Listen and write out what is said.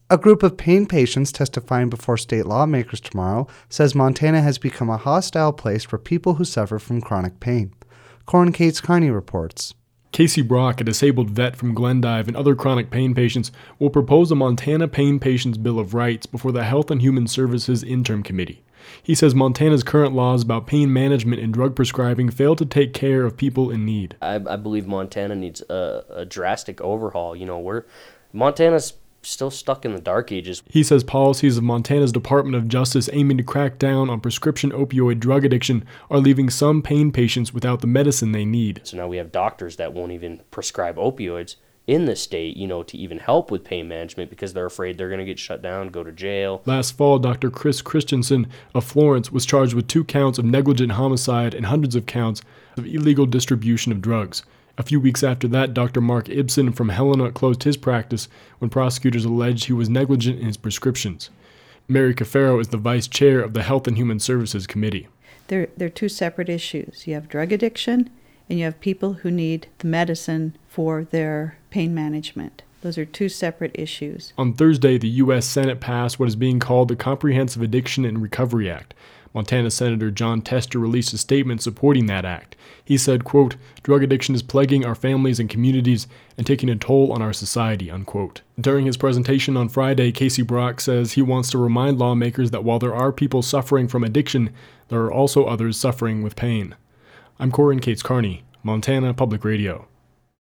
A group of pain patients testifying before state lawmakers tomorrow says Montana has become a hostile place for people who suffer from chronic pain. Corin Cates Carney reports. Casey Brock, a disabled vet from Glendive, and other chronic pain patients will propose a Montana Pain Patients Bill of Rights before the Health and Human Services Interim Committee. He says Montana's current laws about pain management and drug prescribing fail to take care of people in need. I believe Montana needs a drastic overhaul. Montana's still stuck in the dark ages. He says policies of Montana's Department of Justice aiming to crack down on prescription opioid drug addiction are leaving some pain patients without the medicine they need. So now we have doctors that won't even prescribe opioids in the state, to even help with pain management because they're afraid they're going to get shut down, go to jail. Last fall, Dr. Chris Christensen of Florence was charged with 2 counts of negligent homicide and hundreds of counts of illegal distribution of drugs. A few weeks after that, Dr. Mark Ibsen from Helena closed his practice when prosecutors alleged he was negligent in his prescriptions. Mary Cafaro is the vice chair of the Health and Human Services Committee. They're 2 separate issues. You have drug addiction, and you have people who need the medicine for their pain management. Those are 2 separate issues. On Thursday, the U.S. Senate passed what is being called the Comprehensive Addiction and Recovery Act. Montana Senator Jon Tester released a statement supporting that act. He said, quote, "Drug addiction is plaguing our families and communities and taking a toll on our society," unquote. During his presentation on Friday, Casey Brock says he wants to remind lawmakers that while there are people suffering from addiction, there are also others suffering with pain. I'm Corin Cates Carney, Montana Public Radio.